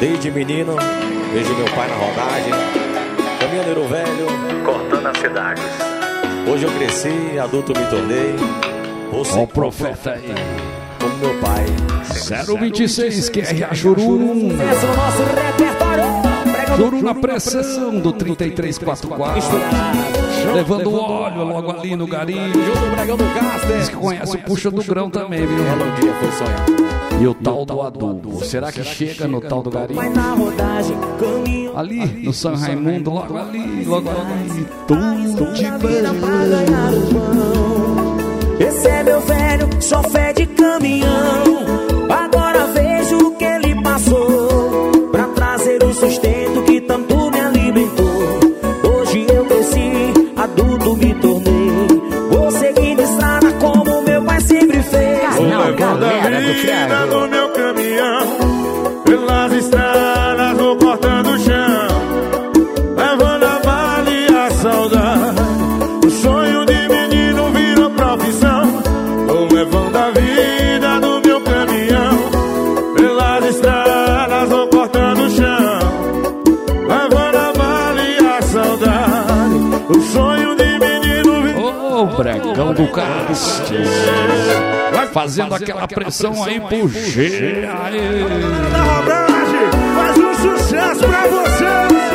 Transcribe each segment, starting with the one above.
Desde menino, vejo meu pai na rodagem, caminhoneiro velho, cortando as cidades. Hoje eu cresci, adulto me tornei. Você o profeta aí, como meu pai. 026 QRA Juru. Juru na pressão do 3344. Levando óleo logo ali no garimpo. Diz que conhece o Puxa do Grão também, viu? E o tal do adubo. Será que chega no tal do garimpo? Ali no São Raimundo, logo ali. Tudo de esse é meu velho, só fé de caminhão. Agora vejo o que ele passou pra trazer o sustento que tanto me alimentou. Hoje eu cresci, adulto me tornei. Vou seguindo estrada como meu pai sempre fez. Não, galera do Triângulo. No meu caminhão, pelas estradas vou cortando o chão, levando a vale a saudade. O sonho de menino virou profissão. Vou levando a vida no meu caminhão, pelas estradas vou cortando o chão, levando a vale a saudade. O sonho de menino virou Bregão do Castro, fazendo aquela pressão aí pro G. na rodagem, faz um sucesso pra você.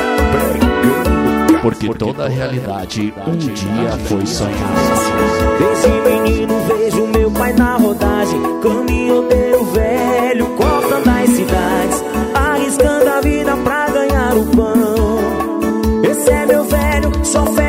Porque toda a realidade um dia foi sonhada. Desde menino vejo meu pai na rodagem, caminhoneiro velho, cortando as cidades, arriscando a vida pra ganhar o pão. Esse é meu velho, só fé